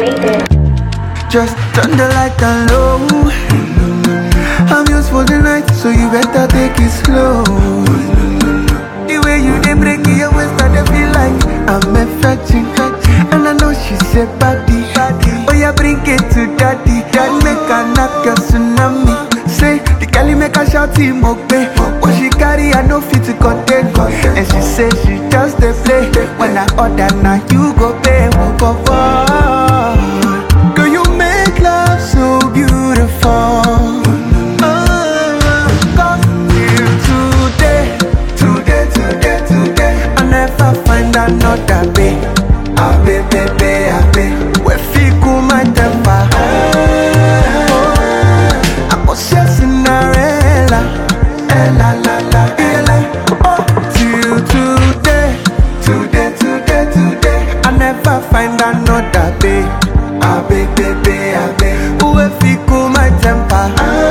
Just turn the light down low. I'm yours for the night, so you better take it slow. The way you dey break your waist, I feel like I'm a virgin. And I know she's a body. Oh yeah, bring it to daddy. Daddy make her knock your tsunami. Say, the girl make her shout him okay. What she carry, I know fit to contain. And she say she just a play. When I order now, you go pay more for fun. Girl, you make love so beautiful. Another babe, we feel cool my temper. I'm obsessed Cinderella, Ella la la Ella. Oh, till today, I never find another babe, we feel cool my temper.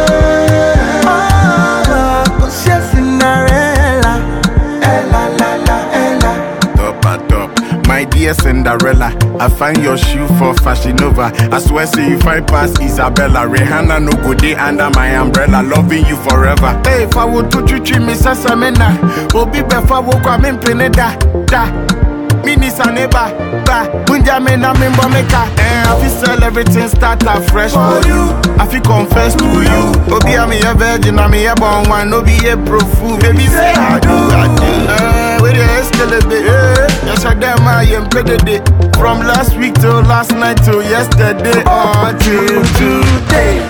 I'm obsessed Cinderella, Ella la la Ella. My dear Cinderella, I find your shoe for Fashion Nova. I swear, say you find past Isabella. Rihanna no go day under my umbrella, loving you forever. Hey, if I would to treat me, Sasamena, Obi Befa woke up in Pineda, da. Minis and Eba, ba, Bunjamena, Mimbomeka. I feel sell everything, start afresh for you. I feel confess to you. Obi, I'm a virgin, I'm a born one, Obi, a pro fool. Baby, say I do. Where you escalate, yes, I damn, I am pretty. From last week till last night till yesterday. Oh, till today.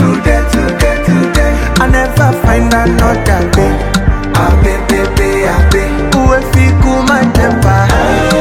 I never find another babe. Who will feel cool my temper.